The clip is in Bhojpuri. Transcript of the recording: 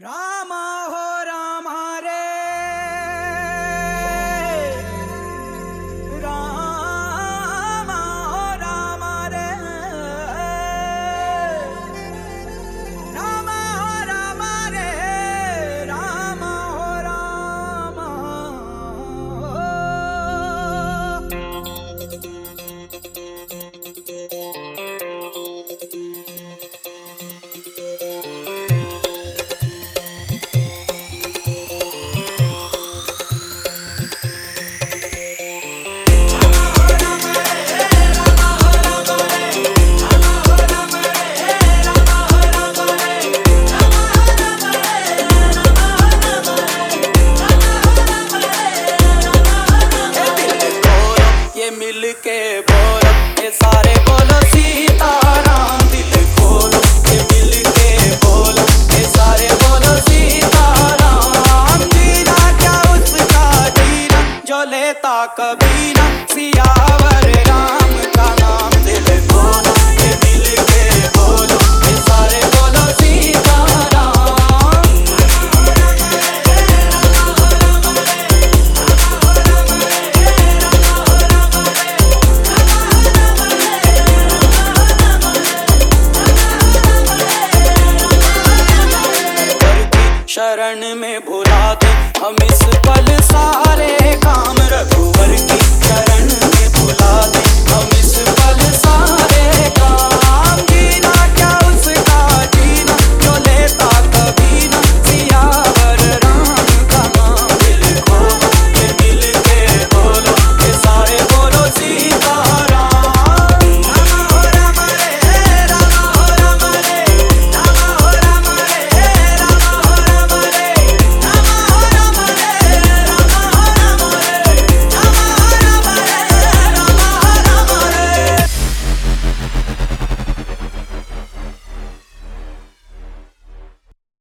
राम हो राम रे राम हो राम रे राम हो राम रे राम हो राम मिल के बोलो ये सारे बोलो सीताराम। दिल खोलो ये मिल के बोलो ये सारे बोलो सीताराम। जीना क्या उसका जीना जो लेता कभी ना सियावर राम का नाम। दिल खोलो ये मिल के बोलो ये सारे बोलो सीताराम। शरण में भुला दे हम इस